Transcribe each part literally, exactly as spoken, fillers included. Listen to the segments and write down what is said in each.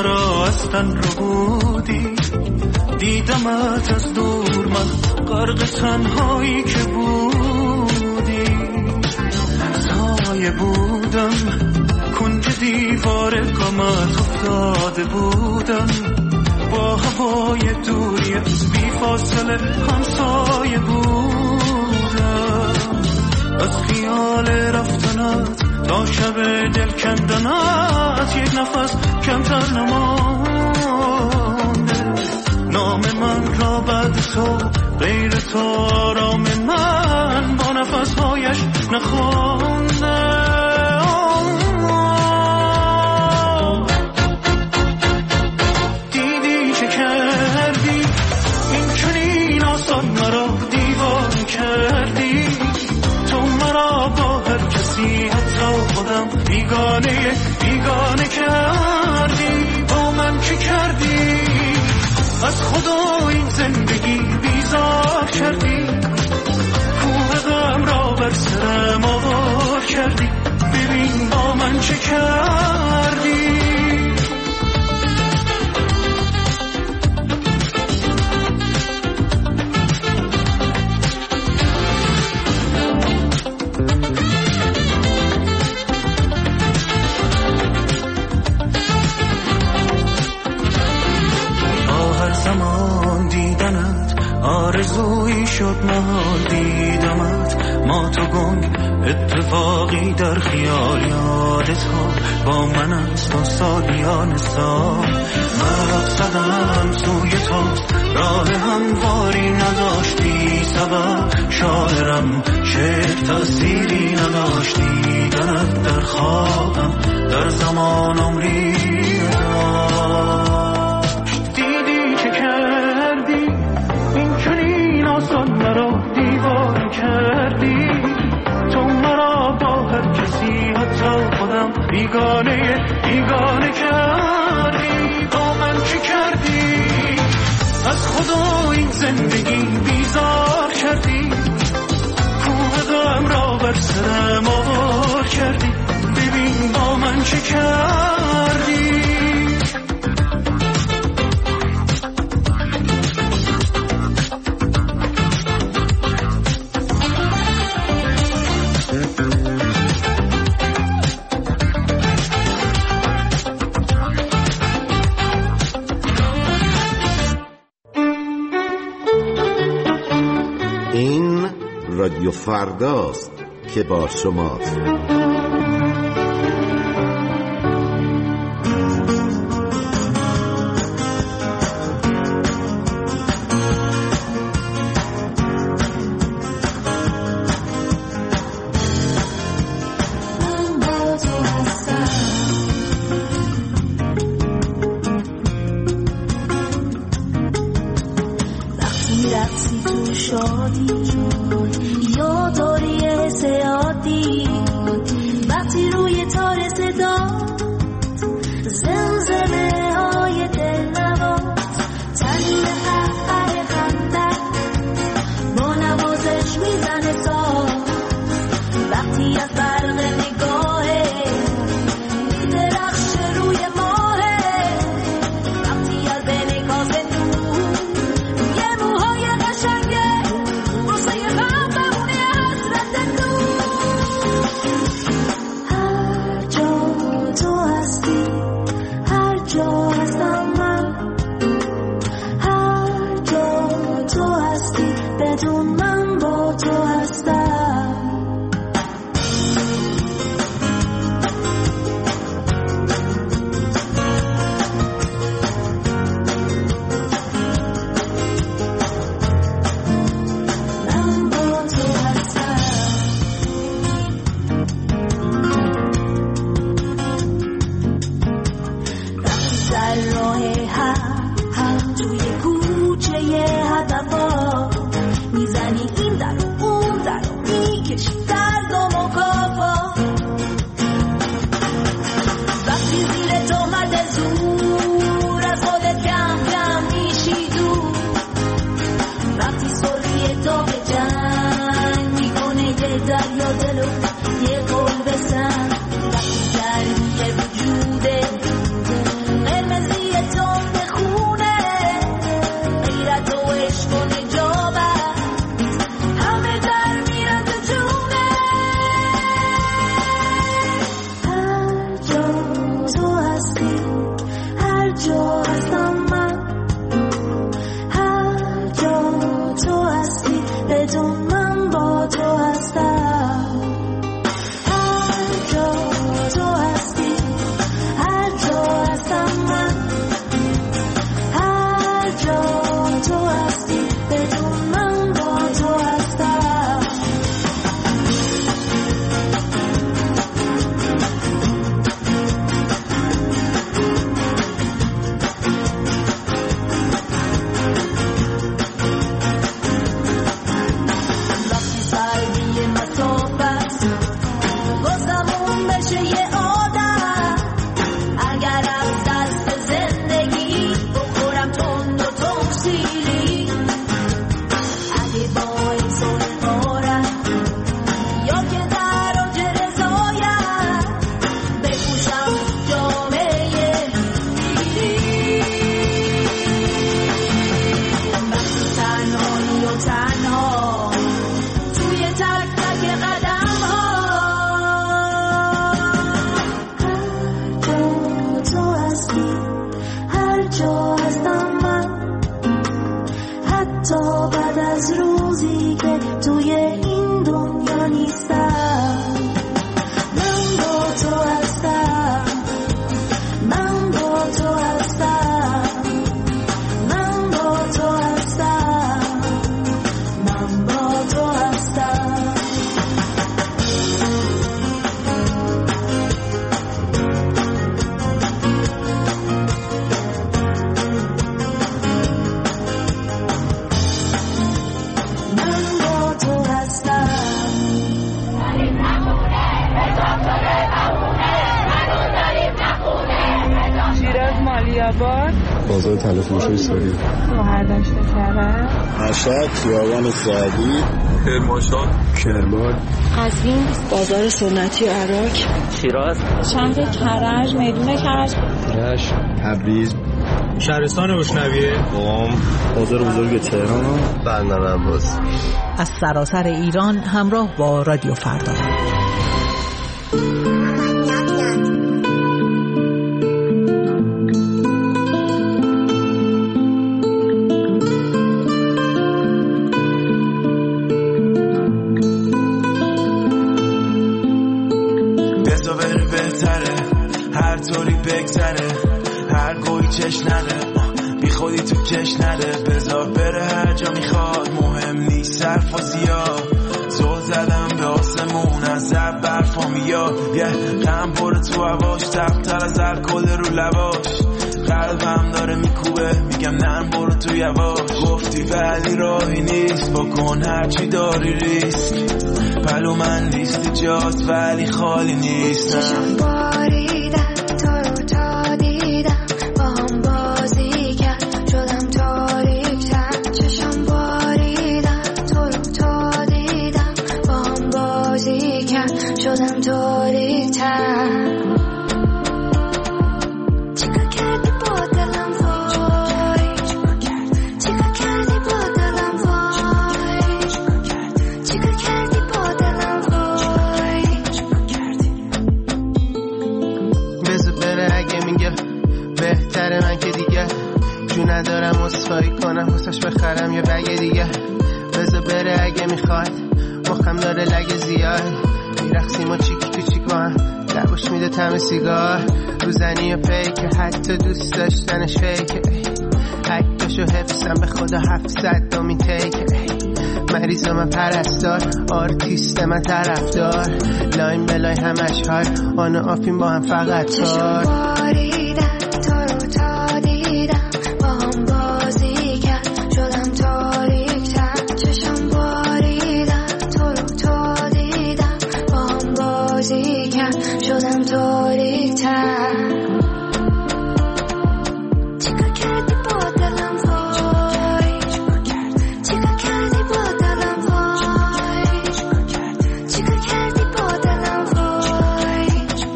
مرا از تن ربودی، دیدمت از دور من غرق تنهایی که بودی، سایه بودم کنج دیوار غمت افتاده بودم، با هوای دوری بی فاصله همسایه بودم، از خیال رفتنت تا شب دل کندنت یک نفس کمتر نمانده، نام من را بعد تو غیر تو آرام من با نفسهایش نخوانده. دیدی چه کردی این چنین آسان مرا دیوانه کردی، تو مرا با هر کسی حتی خودم بیگانه بیگانه کردی، با من چه کردی از خدا این زندگی بیزار کردی، کوه غم را بر سرم آوار کردی، ببین با من چه کردی. زمان دیدنت آرزویی شد محال دیدمت، ما تو گنگ اتفاقی در خیال یادت ها با من است و سالیان سال، مرا زدم سوی تو راه همواری نداشتی سبب، شاعرم شعر تأثیری نداشت، دیدنت در خوابم در زمان عمری آسان مرا دیوانه کردی، تو مرا با هر کسی حتی خودم بیگانه بیگانه کردی، با من چه کردی از خدا این زندگی بیزار کردی، کوه غم را بر سرم آوار کردی، ببین با من چه کردی. رادیو فرداست که با شماست. یه قول بسن وقتی در یه وجوده قرمزی جا هستم من، هر جا تو هستی بدون من با تو هستم. هر جا تو هستی، هر جا هستم من، هر جا تو هستی بدون من با تو هستم. وقتی سردی مسافت گذرون بشه یه آدم، اگر از دست زندگی بخورم تند و تفصیلی، اگه با این سرخارم یا که در آج رضایم بپوشم جامعه پیری. وقتی تنهایی و تنها توی تک تک قدم ها، هر جا تو هستی، هر جا هستم من، حتی بعد از روزی که توی این دنیا نیستم. من با تو هستم، من با تو هستم، من با تو هستم، من با تو هستم. من با تو هستم. شیراز مالیاباد، بازار تلفروشی ساری، شهرداشت کرد، مشهد خیابان سعدی، کرمانشاه، کرمان، قزوین، بازار سنتی عراق، شیراز، شهر کرج، میدون کرج، رشت، تبریز، شهرستان بشنویه، قم، بازار بزرگ تهران، بندر عباس. از سراسر ایران همراه با رادیو فردا. بزا بره بهتره، هر طوری بگذره، هر گوی چش نده، بی خودی تو کش نده. بذار بره هر جا میخواد، مهم نیست صرف و زیاد. زل زدم به آسمون از زب برفا میاد، یه غم بره تو هواش، تبتر از الکل رو لباش. قلبم داره میکوبه، میگم نرم برو تو یواش. گفتی ولی راهی نیست، بکن هرچی داری ریسک. پلو من لیست جاست ولی خالی نیستم. چشم باریدم تو رو تا دیدم، با هم بازی کرد شدم تاریک‌تر. چشم باریدم تو رو تا دیدم، با هم بازی کرد شدم تاریک‌تر. چیکار کردی با دلم وای، چیکار کردی با دلم وای، چیکار کردی با دلم وای. بذار بره اگه میگه بهتره، من که دیگه جو ندارم اصفایی کنم حسش بخرم یه بگه دیگه. بذار بره اگه میخواد، مخم داره لگه زیاد. میرخسیم و چیک تو چیک با هم، لباش میده تم سیگار. روزنی و پیکه، حتی دوست داشتنش فیکه. عکسشو حفظم به خدا هفتصد دومین تیکه. مریض من پرستار، آرتیست من طرفدار. لاین بلای همش هار، آن و آفین با هم فقط تار. باریدم تو رو تا دیدم، با هم بازی کرد شدم تاریک‌تر. چشم باریدم تو رو تا دیدم، با هم بازی کرد شدم تاریک‌تر. چیکار کردی با دلم وای، چیکار کردی با دلم وای، چیکار کردی با دلم وای.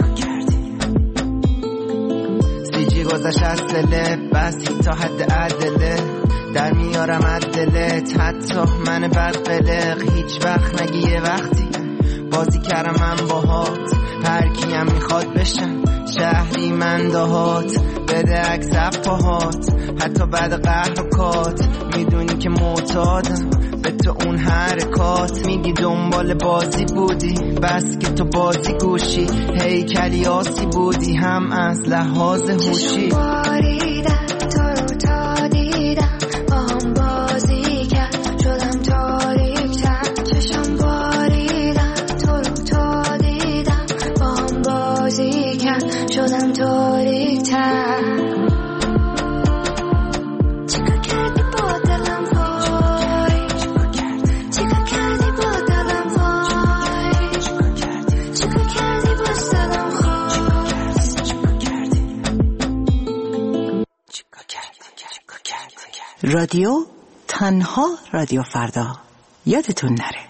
سیجی گذاشت از دلت، بسی تا حد عدله. در میارم از دلت، حتی من بد قلق. هیچ وقت نگی یه وقتی بازی کردم من باهات، هر کیم میخواد بشم شهری من دهات، بده عکس پاهات حتی بعد قهر و کات، میدونی که معتادم به تو اون حرکات، میگی دنبال بازی بودی بس که تو بازی گوشی، هیکلی آسی بودی هم از لحاظ هوشی. باریدم تو رو تا دیدم با هم بازی کرد شدم تاریک‌تر، چشم باریدم تو رو تا دیدم با هم بازی کرد شدم تاریک‌تر. رادیو تنها رادیو فردا، یادتون نره.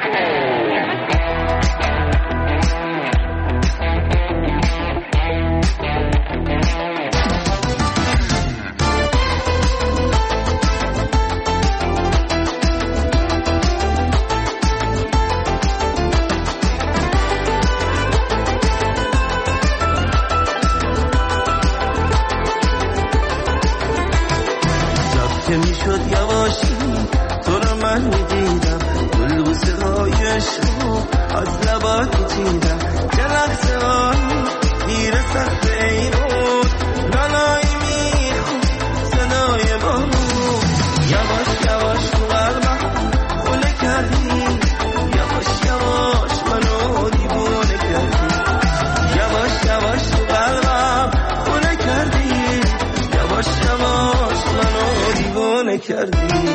که میشد یواشی تو رو من میدیدم، گل بوسه هایش رو از لبات میچیدم، که لحظه هایی دیر سخت ای بود نانایی میخون صدای ما بود، یواش یواش تو قلبم خونه کردی، یواش یواش منو دیوونه کردی، یواش یواش تو قلبم خونه کردی، یواش یواش منو دیوونه کردی.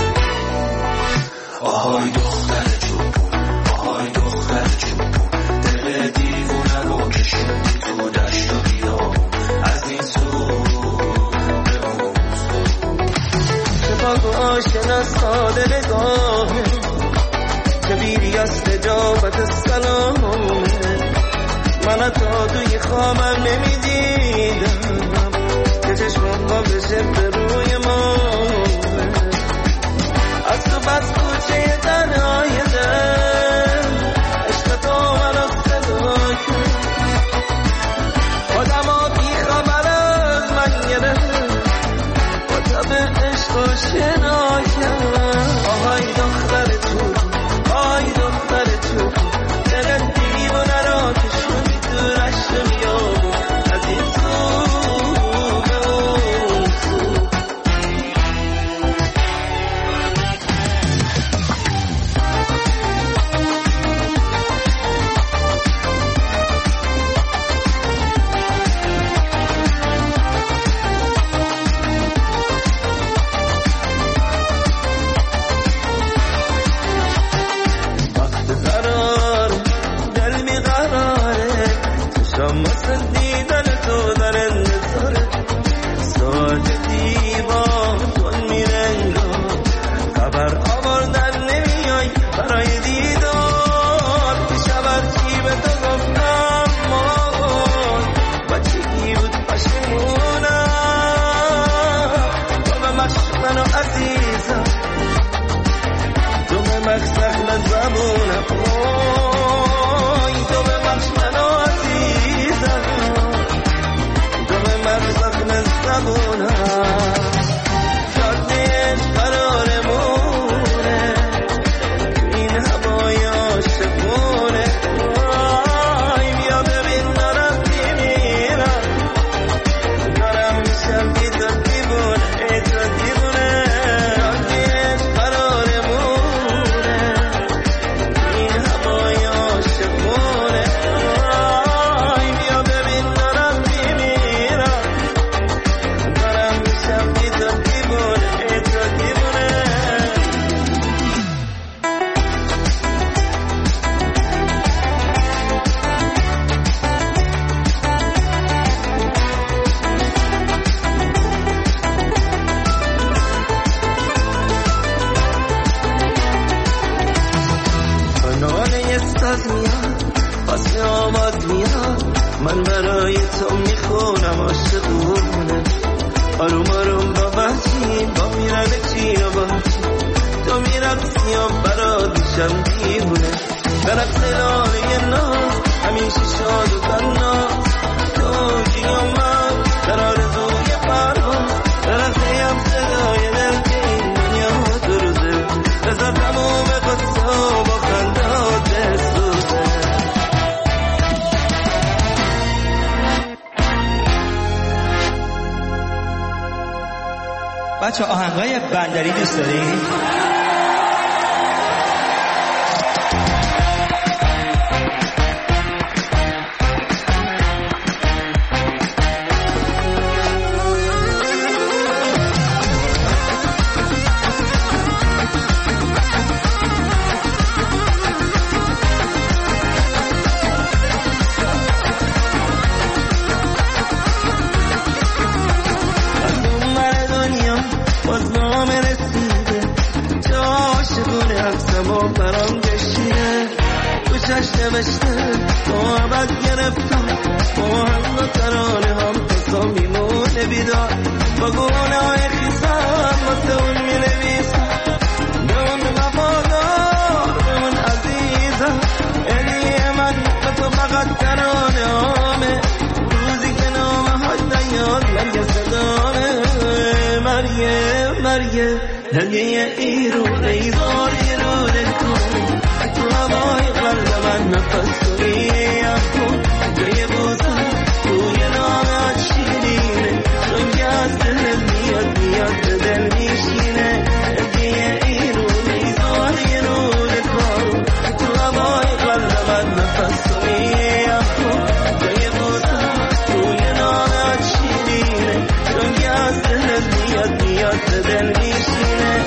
آهای دختر چوبون، آهای دختر چوبون، دل دیوونه رو کشوندی تو دشت و بیابون، از این سو به اون سو، چه پاک و آشنا ساده نگاهه، چه بیری از نجابت سلامه، من تا توی خوابم نمیدیدم که چشمم با بشه به روی ما، از تو بس کوچه تنهای دل عشق تو منو صدا کرد، آدم ها بی خبر از من گرفت با طب عشق و شنا کرد. آهای دختر تو، آهای دختر تو، دل دیوانه را کشوندی تو رشت بیابون، از این سو به اون سو. من برای تو میخونم عاشقونه، آروم آروم با وحشی با میرم چین و با تو میرم سیام برات میشم دیوونه، درخت لاله ناز همیشه شاد و تناس توجی و من در آرزوی پرواز درختیم صدای دل که این دنیا دو روزه بذار تموم قصه با خندات بسوزه. بچه آهنگای بندری دوست دارید؟ برام کشیده تو چشم نوشته با عبد گرفتم با هم و ترانه هم قصا میمونه بیدار با گونه های خیزم واسه اون می نویسم به اون وفادار به اون عزیزم الیه من به تو فقط ترانه همه روزی که نامه های دیاد مرگ صدامه مرگه مرگه هلیه ایرون ایزار ایرونه کن تو هوای قلب من نفس کنیم کن جای بوزن توی نامت شیرینه چون که از دل میاد میاد به دل میشینه هلیه ایرون ایزار ایرونه کن تو هوای قلب من نفس کنیم کن جای بوزن توی نامت شیرینه چون که از دل میاد میاد به دل میشینه.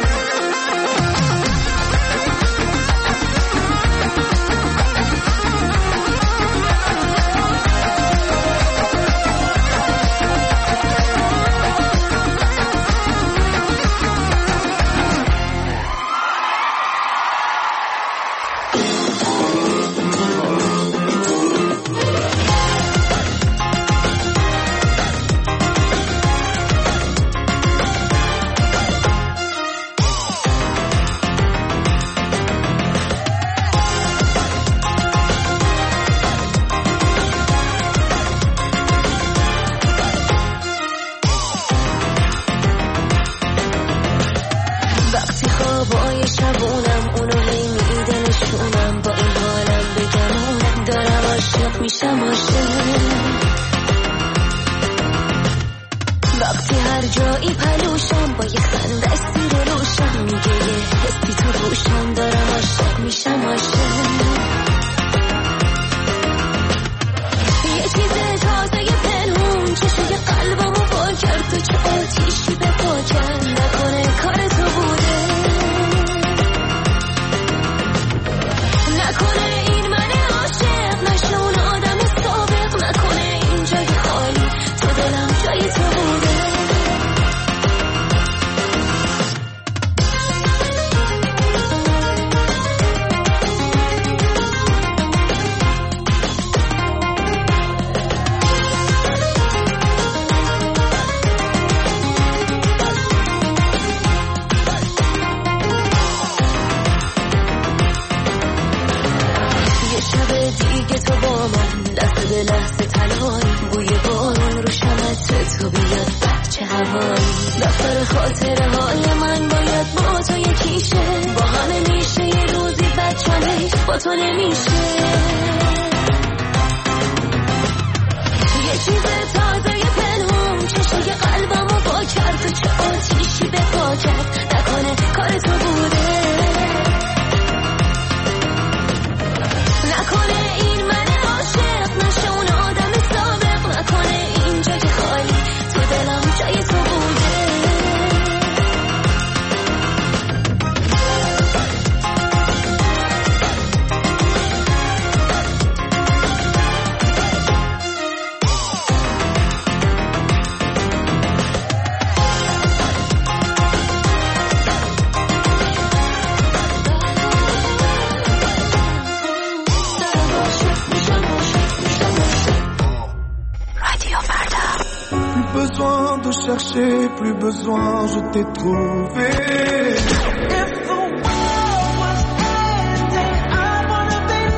Plus besoin, je t'ai trouvé. If the world was ending, I wanna be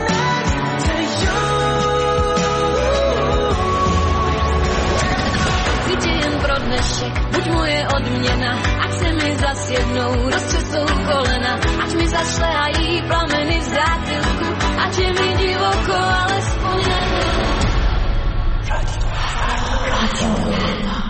buď moje odměna, ať se mi zas jednou roztřesou kolena, ať mi zašlehají plameny v zátilku, ať je mi divoko, alespoň Radio Verda.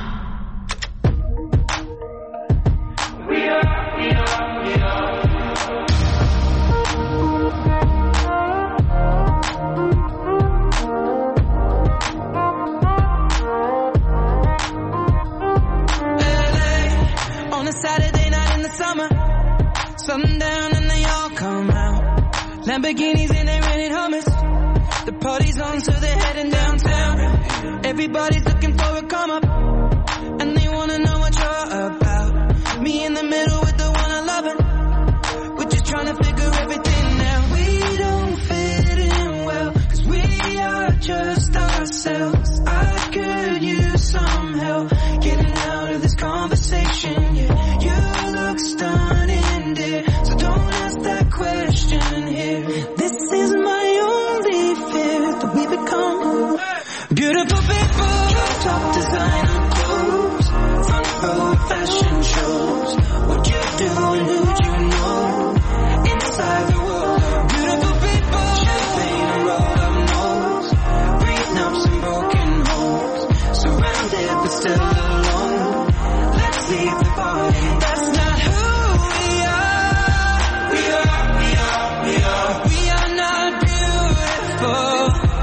Sundown and they all come out. Lamborghinis and they rented Hummers. The party's on so they're heading downtown. Everybody's looking for a come up, and they wanna know what you're about. Me in the middle with the one I love. We're just trying to figure everything out. We don't fit in well, cause we are just ourselves. I could use some help getting out of this conversation. Yeah, you look stunning, dear, so don't ask that question here. This is my only fear, that we become beautiful people. Top designer clothes, front row fashion shows. What you do and who'd you know? Inside the world, beautiful people. Champagne and roll up nose, breathing up some broken homes. Surrounded but still alone. Let's leave the party. That's not who we are. We are, we are, we are. We are not beautiful.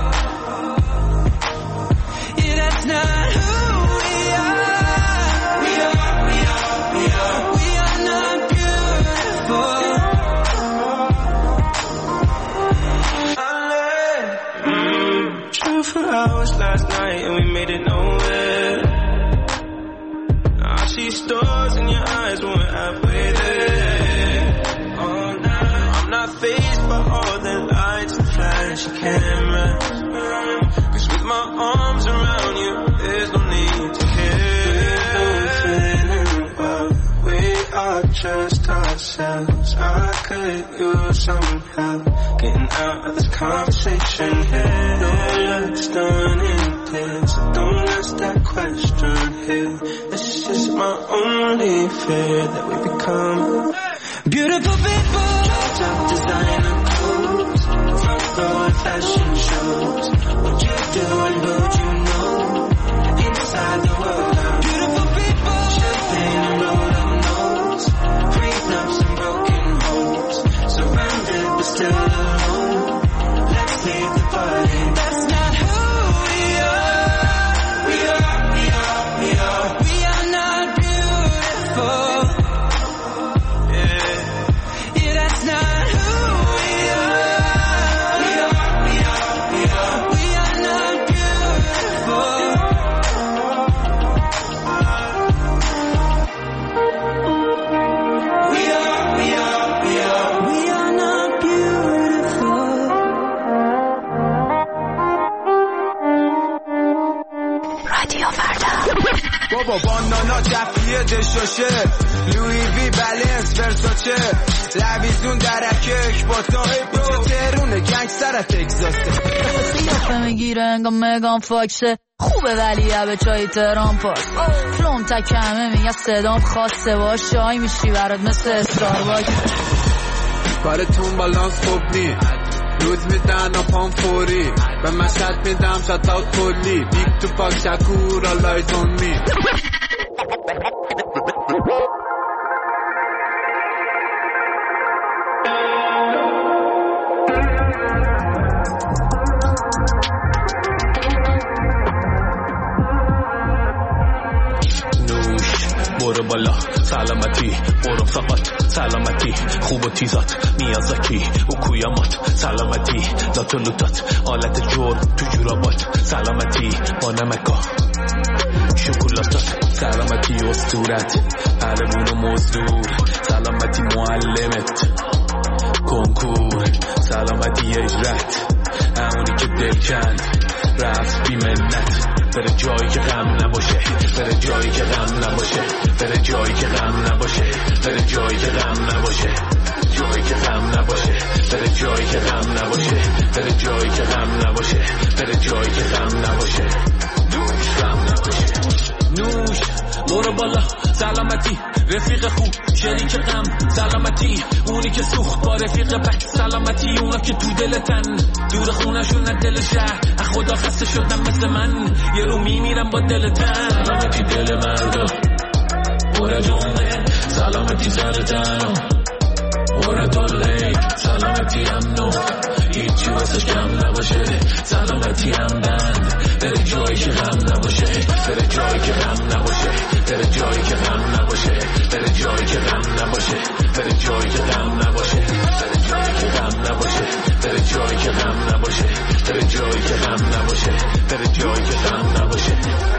Yeah, that's not who we are. We are, we are, we are. We are not beautiful. I let drove for hours last night and we made it nowhere. I see stars in your eyes when we're halfway there. Oh, nah, I'm not fazed by all the lights and flashy cameras. Cause with my arms around you, there's no need to care. Well, we are just ourselves. I could use some help getting out of this conversation here. No looks done in this, so don't ask that question here. This is my only fear, that we become beautiful people. Top designer clothes, front row fashion shows. What you do and who'd you know? Inside the world, beautiful people. Champagne and roll up nose, breathing up some broken homes. Surrounded but still alone. Let's leave the party. That's not who we are. We are, we are, we are. We are not beautiful. Yeah, yeah, that's not who we are. We are, we are, we are. We are not beautiful. We are, we are, we are. We are not beautiful. رادیو فردا. بابا بانانا جفیه دشاشه لوی وی بلنس ورساچه لویزون درکک با تا اینجا تهرونه گنگ سر تگزاسه سیافه میگیره انگا مگان فاکشه خوبه ولی به چای تهران پاس فلوم تکمه میگه صدام خاصه باش شای میشی برات مثل استارباک کارتون بالانس خوب نی روز میدن و پام فوری به مشهد میدم شتاوت کلی بیگ تو پاک شکور آلای دون می برو بالا سلامتی برو فقط سلامتی خوب و تیزات میازاکی و کویامات سلامتی لات و لوتات آلت جور تو جورابات سلامتی با نمکا شکلاتات سلامتی اسطورت پهلوون و مزدور سلامتی معلمت کنکور سلامتی اجرت همونی که دل کند رفت بی منت بره جایی که غم نباشه بره جایی که غم نباشه بره جایی که غم نباشه بره جایی که غم نباشه جایی که غم نباشه بره جایی که غم نباشه بره جایی که غم نباشه بره جایی که غم نباشه نوش غم نباشه نوش برو بالا سلامتی رفیق خوب شریک غم سلامتی اونی که سوخت با رفیق بد سلامتی اونا که تو دلتن دور خونشون از دل شهر از خدا خسته شدن مثل من یه رو میمیرم با دلتن سلامتی دل مردا برا جمعه سلامتی سرتن برا دله سلامتی امنو هیچی واسش کم نباشه سلامتی هم بند بره جایی که غم نباشه بره جایی که غم نباشه بره جایی که غم نباشه بره جایی که غم نباشه بره جایی که غم نباشه بره جایی که غم نباشه بره جایی که غم نباشه بره جایی که غم نباشه بره جایی که غم نباشه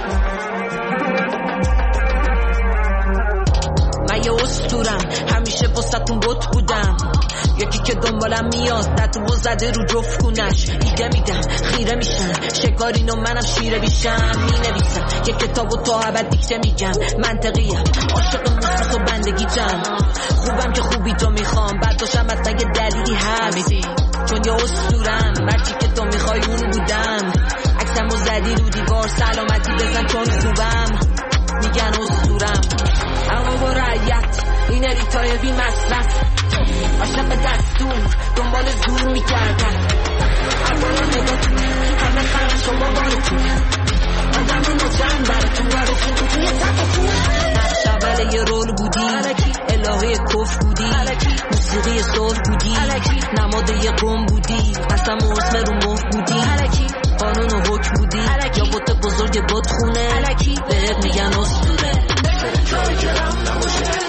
من یه اسطورم همیشه واسه‌تون بت بودم یکی که دنبالم میاد دتو زده رو جفت کونش ایده میدم خیره میشن شکارین و منم شیره بیشم مینویسم یه کتاب و تا ابد دیکته میگم منطقیم عاشق موسیقی و بندگیتم خوبم که خوبی تو میخوام بعد باشم اصلا یه دلیلی هست چون یه اسطورم مرچی که تو میخوای اون بودم عکسم و زدی رو دیوار سلامتی بزن چون خوبم میگن اسطورم اما با رعیت این ریتای بی مصرف عاشق دستور دنبال زور میکردن اگران نگاه همه خرم شما بارتون آدم نجم براتون براتون توی سقتون نقش اول یه رول بودی الهه کف بودی موسیقی صلح بودی نماد یه قوم بودی قسم و اسم رو مف بودی قانون و حکم بودی یا بوت بزرگ بود خونه بهت میگن اسطوره جایی که غم نباشه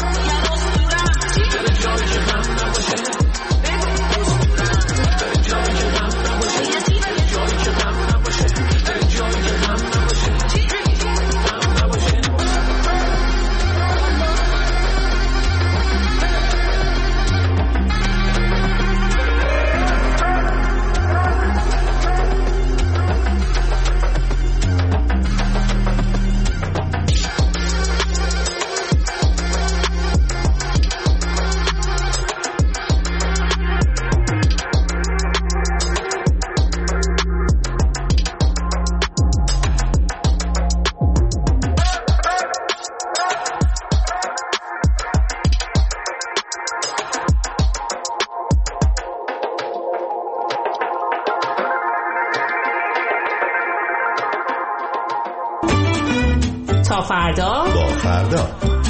تا فردا با فردا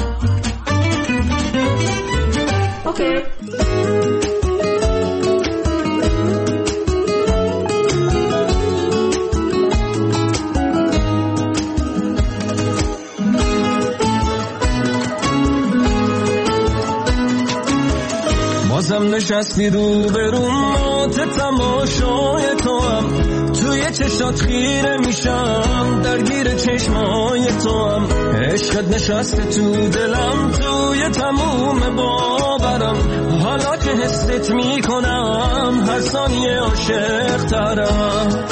اوکی بازم نشستی رو بروم مات تماشای تو هم توی چشات خیره میشم درگیر چشمای تو هم عشقت نشسته تو دلم توی تموم باورم حالا که حست میکنم هر ثانیه عاشق ترم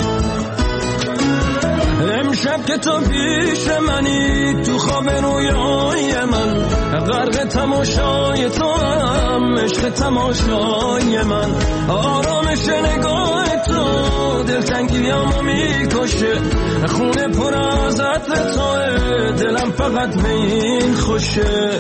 امشب که تو پیش منی تو خواب رویای من غرق تماشای تو هم عشق تماشای من آرامش نگاه تو دلتنگیامو میکشه خونه پر از عطر توه دلم فقط به این خوشه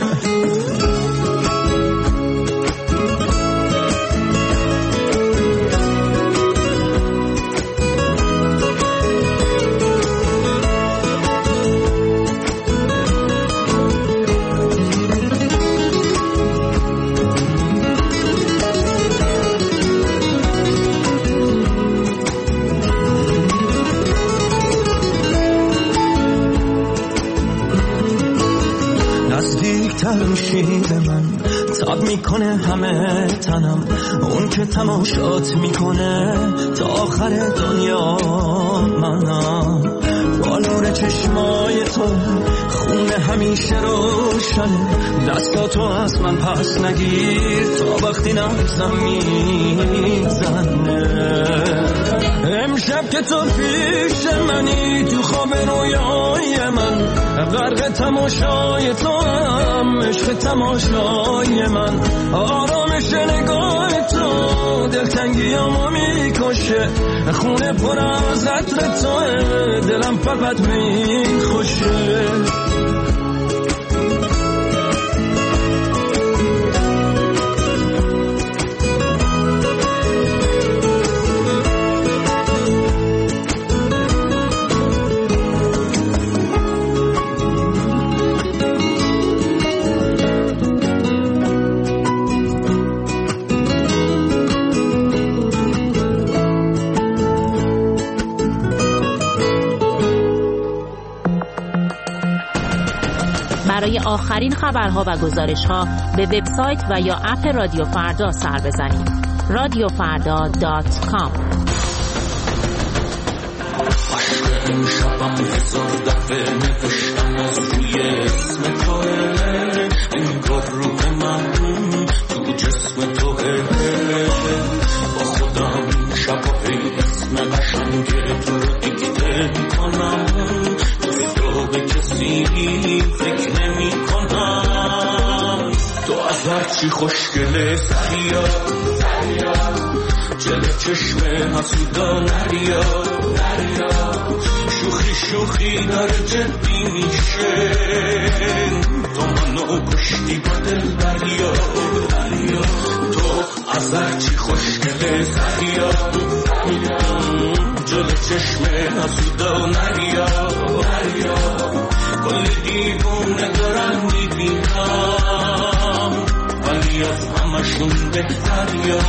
تمشی به من تاب میکنه همه تنم اون که تماشات میکنه تا آخر دنیا منم با نور چشمای تو خونه همیشه روشنه دستاتو از من پس نگیر تا وقتی نفسم میزنه امشب که تو پیش منی تو خواب رویای من غرق تماشای تو هم عشق تماشای من آرامش نگاه تو دلتنگیامو میکشه خونه پر از عطر توه دلم فقط میخوشه برای آخرین خبرها و گزارش‌ها به وبسایت و یا اپ رادیو فردا سر بزنید. رادیو فردا دات کام. عشق امشبم هزار دفعه نوشتم از روی اسم توه انگار روح من تو جسم توه با خودم شب هی اسم قشنگ تو رو دیکته میکنم تو به کسی فکر نمی کنم تو از هرچی خوشگله سریا جلو چشم حسودا نریا شوخی شوخی داره جدی میشه تو منو کشتی با دل دریا تو از هرچی خوشگله سریا جلو چشم حسودا نریا کل دیوونه دارم میبینم ولی از همشون بهتریا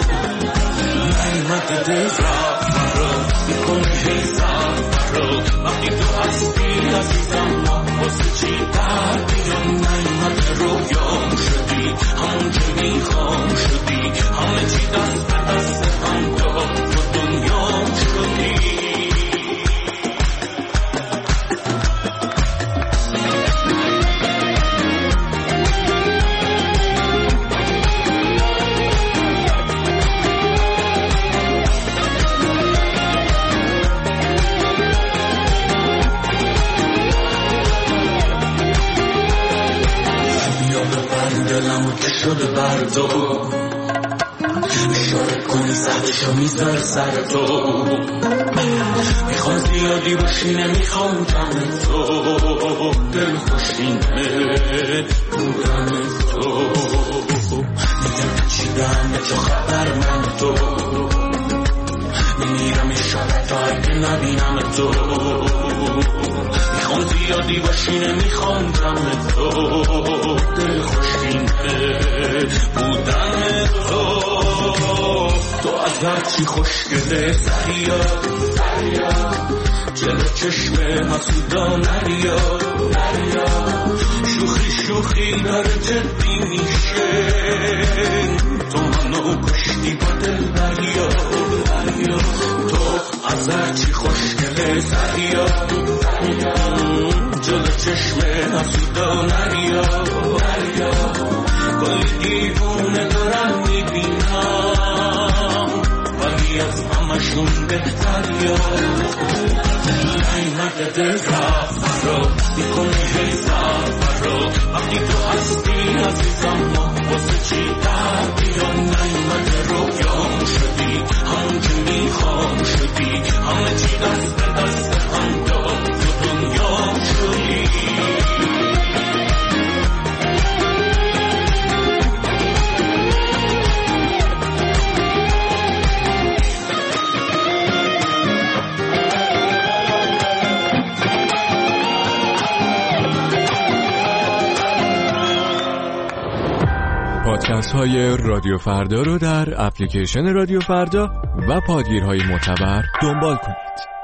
نعمت دل رفت فرا میکنه حیثت فرا وقتی تو هستی عزیزم واسه چی در بیام نعمت رویام شدی همون که میخوام شدی همه چی دست به دست هم داد تو دنیام شدی دلمو که شده بر تو اشاره کنی سهدشو میذار سر تو میخوام زیادی باشی نمیخوام کم تو دل خوشینه بودن تو میگم چیدم به تو خبر من تو میمیرم اشاره تا اگه نبینم تو میخوام زیادی باشی نمیخوام کم تو دل خوشینه بودن تو تو از هرچی خوشگله سریا جلو چشم حسودا نریا شوخی شوخی داره جدی میشه تو منو کشتی با دل دریا تو از هرچی خوشگله سریا جلو چشم حسودا نریا کل دیوونه دارم میبینم ولی از همشون بهتریا نعمت دل رفت فرا میکنه حیثت فرا وقتی تو هستی عزیزم واسه چی در بیا نعمت رویام شدی همون که میخوام شدی همه چی دست به دست هم داد تو دنیام شدی پادکست های رادیو فردا رو در اپلیکیشن رادیو فردا و پادگیرهای معتبر دنبال کنید.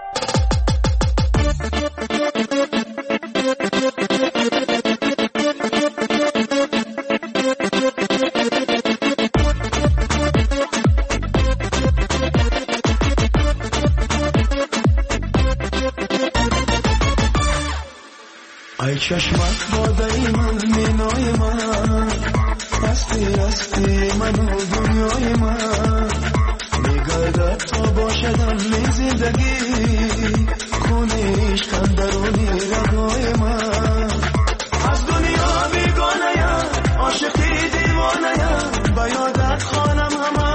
ای چشمت باده من مینای من هستی هستی منو دنیای من میگردد تا باشدم می زندگی خونه عشقم درونی رگای من از دنیا بیگانه ام عاشقی دیوانه ام به یادت خانم همه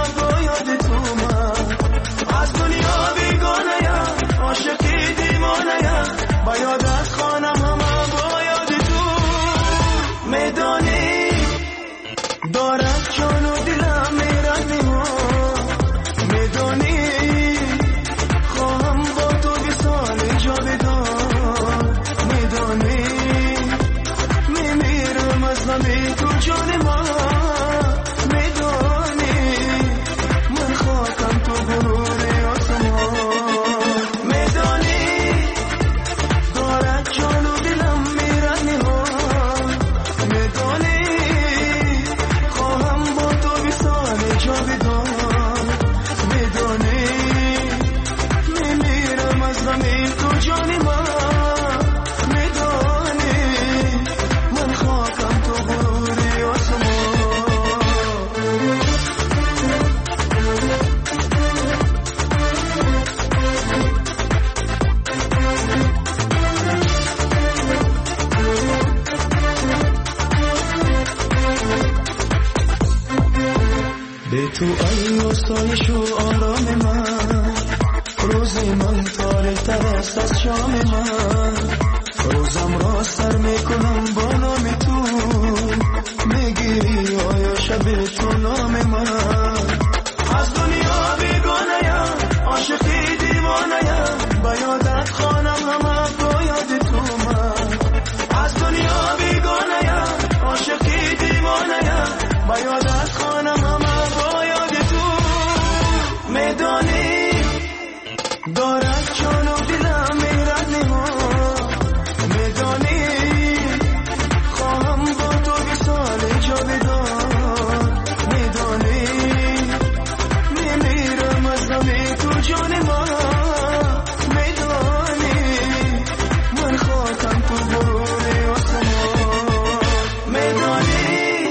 بده تو آیوستایش و آرام من، روز من تاریک تر است از شام من، روزم را سر میکنم با نام تو، میگیری آیا شب تو نام من. از دنیا بیگانه‌ام، عاشقی دیوانه‌ام، با یادت خوانم همه با یاد تو من. از دنیا بیگانه‌ام، عاشقی دیوانه‌ام، با یادت خوانم همه با یاد تو. میدانی دارد جان و دلم میرد نهان، میدانی خواهم با تو بی سال جاودان، میدانی میمیرم از غم تو جان من، میدانی من خواهم تو برون آسمان، میدانی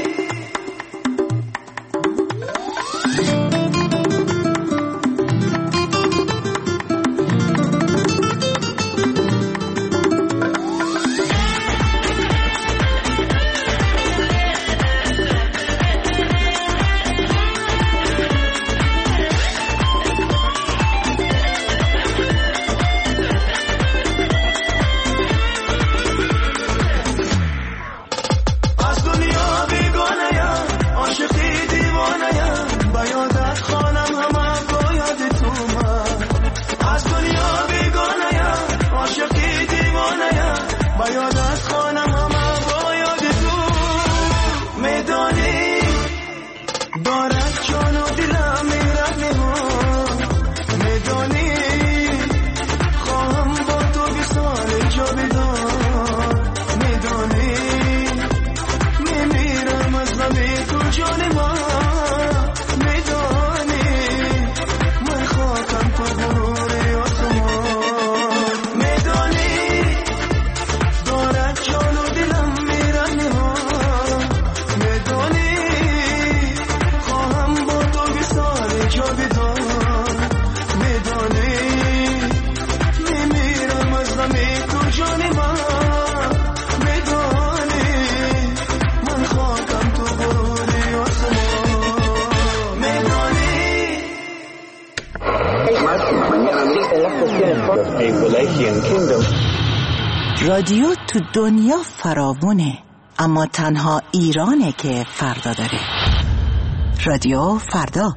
رادیو تو دنیا فراوونه، اما تنها ایرانه که فردا داره. رادیو فردا.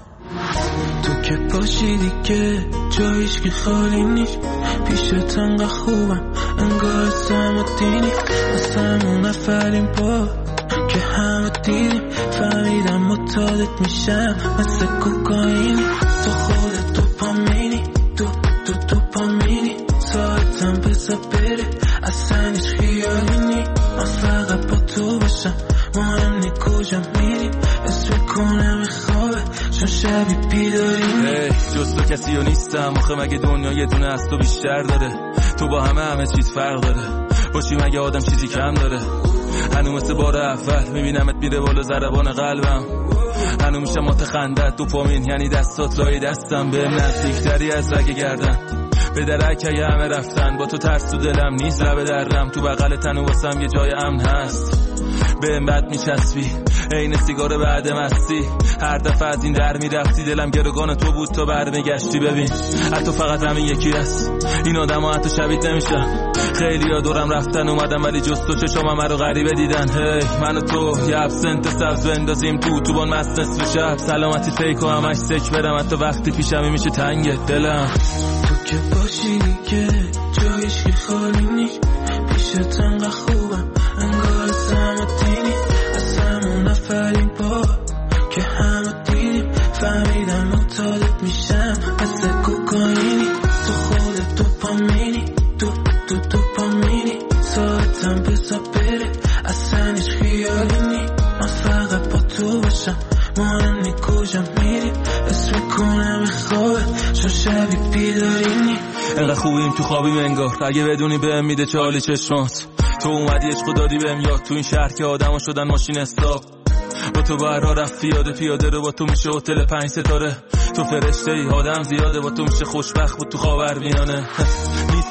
تو که باشی دیگه جایش که خالی نیست، پیشت انقدر خوبم انگار سمتینی، از همون نفرین با که همه دیدیم، فهمیدم متعادت میشم مثل کوکائینی، تو خودت تو پامینی، تو تو تو پامینی، ساعتم بزا بره اصلا هیچ خیالی نی، من فقط با تو باشم مهم نی کجا میری، اسم کنم خوابه چون شبی بیداری hey, جز تو کسی رو نیستم، آخه مگه دنیا یه دونه از تو بیشتر داره، تو با همه همه چیز فرق داره، باشی مگه آدم چیزی کم داره، هنو مثل بار اول میبینمت میره بالا ضربان قلبم، هنو میشه متخندت دوپامین یعنی دستات لای دستم، به نزدیکتری از رگ گردن، به درک اگه همه رفتن، با تو ترس تو دلم نیست لبه درم، تو بغل تنو واسم یه جای امن هست، به بد میچسبی عین سیگار بعد مستی، هر دفعه از این در میرفتی دلم گروگان تو بود تا برمیگشتی، ببین حتی فقط همین یکی هست، این آدم ها حتی شبیت نمیشن، خیلی ها دورم رفتن اومدم ولی جز تو چشم همه رو غریبه دیدن، هی من و تو یه ابسنت سبز بندازیم تو تو بان مست نصف شب، سلامتی فیک و همش سک برم، حتی وقتی پیشمی میشه تنگ دلم، تو که باشی دیگه جایش که خالی نیست، پیشت انقدر خوبم انگار سمتینی، از همون نفرین با که همه دیدیم، فهمیدم متعادت میشم مثل کوکائینی، تو خودت تو پامینی، تو تو تو پامینی، ساعتم بزا بره اصلا هیچ خیالی نی، من فقط با تو باشم مهم نی کجا میری، اسم کنم خوابه چون شبی بیداری نی، انقدر خوبیم تو خوابیم انگار، اگه بدونی بهم میده چالی چشمات، تو اومدی عشق دادی بهم یاد، تو این شهر که آدم ها شدن ماشین استاپ، با تو بر ها رفت پیاده پیاده رو، با تو میشه هتل پنج ستاره، تو فرشته ای آدم زیاده، با تو میشه خوشبخت بود تو خاورمیانه، نیست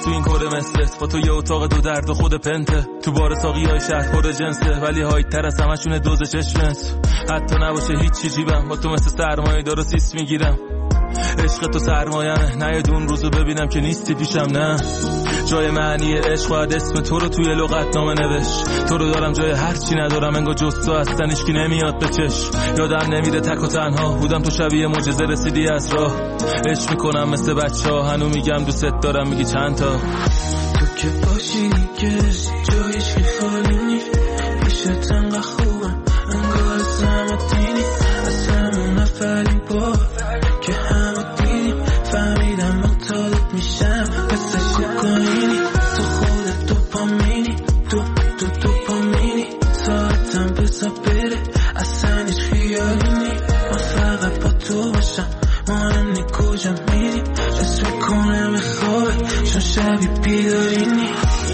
تو این کره مثلت، با تو یه اتاق دو درد و خود پنته، تو بار ساقی های شهر پر جنسه ولی هایت تر از همشونه دوز چشمت، حتی نباشه هیچ چی جیبم با تو مثل سرمایه دار و سیس میگیرم. عشق تو سرمایمه، نیاد اون روزو ببینم که نیستی پیشم. نه جای معنی عشق باید اسم تو رو توی لغت نامه نوش، تو رو دارم جای هر چی ندارم، انگار جز تو هستن هیچکی نمیاد به چشم. یادم نمیره تک و تنها بودم، تو شبیه معجزه رسیدی از راه. عشق میکنم مثل بچه ها، هنو میگم دوست دارم میگی چند تا. تو که باشی دیگه جایش که خالی نی، پیشت انقدر خوبم انگار زمه دینی، از همون نفرین با که همه دیدیم، فهمیدم مطالب میشم مثل کوکائینی، تو خودت دوپامینی، تو تو دوپامینی، ساعتم بزا بره اصلا هیچ خیالی نی، من فقط با تو باشم مهم نی کجا میری، حس میکنم خوابه چون شبی بیداری نی.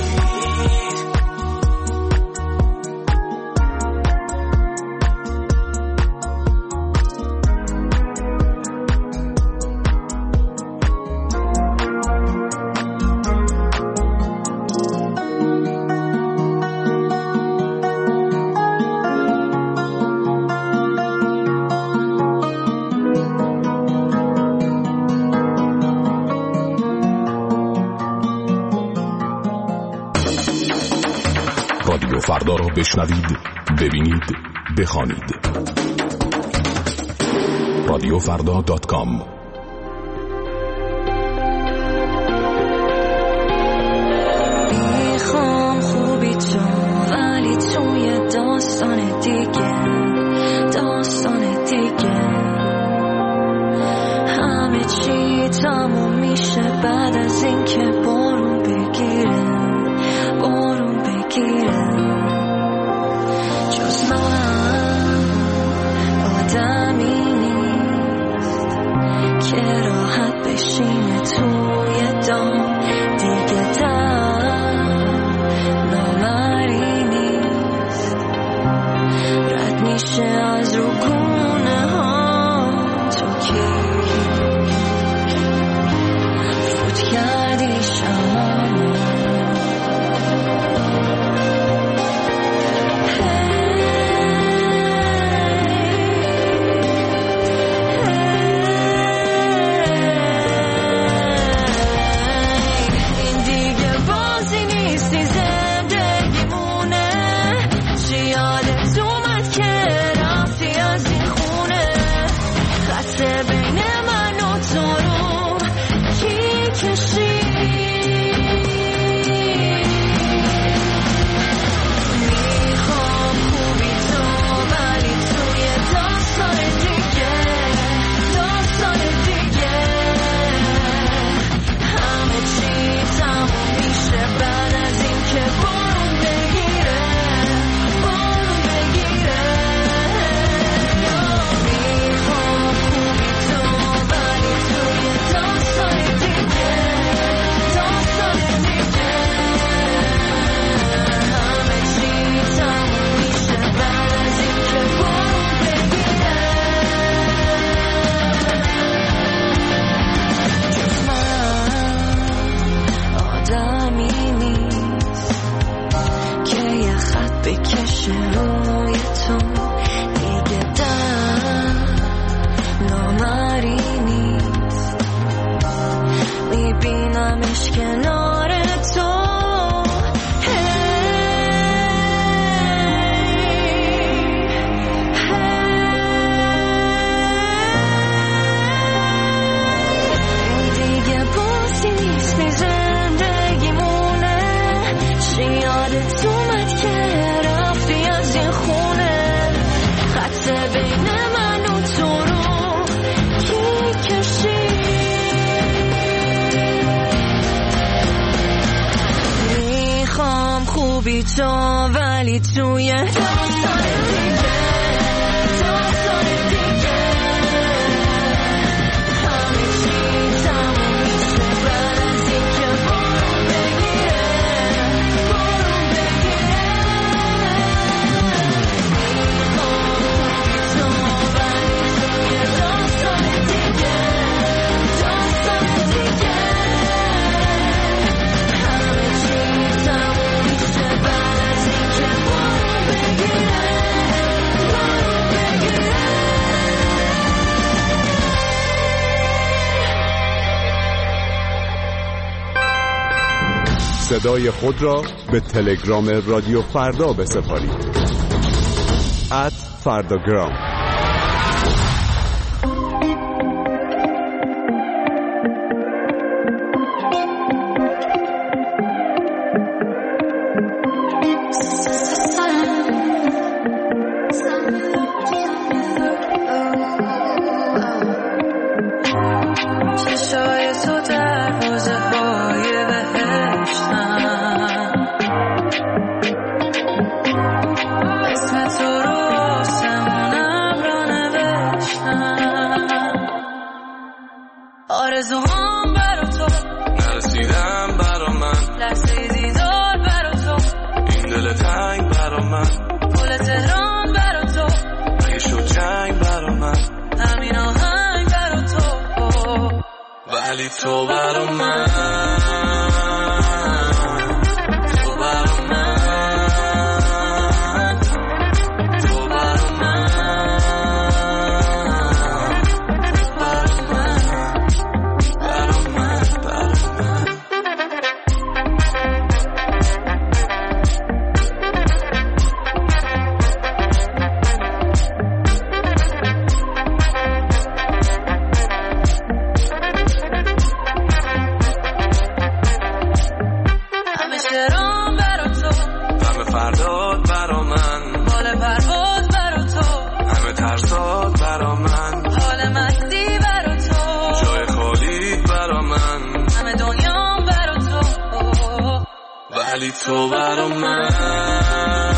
رادیو فردا را بشنوید، ببینید، بخوانید. رادیو فردا دات کام. میخوام خوبی تو ولی توی داستان دیگه، داستان دیگه همه چی تموم میشه بعد از اینکه بارون بگیره، بارون بگیره. جز من آدمی نیست که راحت بشینه توی دام دیگه، دم نامری نیست رد میشه از رو گونه ها. تو کی فوت کردی شمامو، خوبی تو ولی توی داستان دیگه، داستان دیگه همه چی تموم میشه بعد از اینکه بارون بگیره، بارون بگیره. خوبی تو ولی توی داستان دیگه، داستان دیگه صدای خود را به تلگرام رادیو فردا بسپارید. ات فرداگرام. آرزوهام برا تو نرسیدم برا من، لحظه دیدار برا تو، این دل تنگ برا من، پل تهران برا تو، اگه شد جنگ برا من، همین آهنگ برا تو، ولی تو برا من، تو برا من، تو برا من، ولی تو برا من